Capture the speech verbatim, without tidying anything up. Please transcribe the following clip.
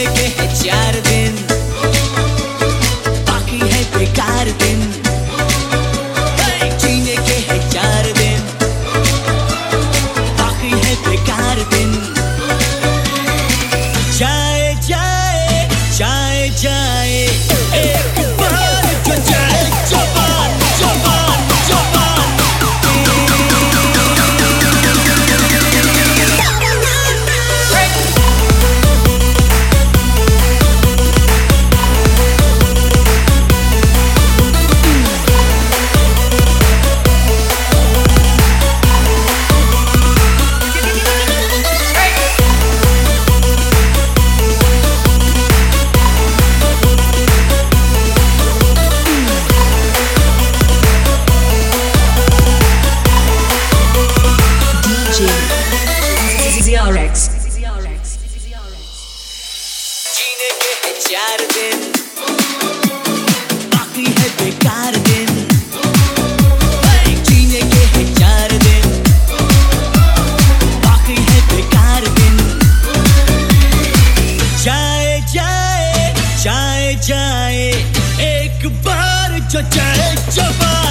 जीने के है चार दिन, बाकी है बेकार दिन। जीने के है चार दिन, बाकी है बेकार दिन। जाए जाए जाए जाए एक बार जो जाए जवान जवान जवान। जीने के है चार दिन, बाकी है बेकार दिन। जीने के है चार दिन, बाकी है बेकार दिन। जाए जाए जाए जाए एक बार जो जाए जवान।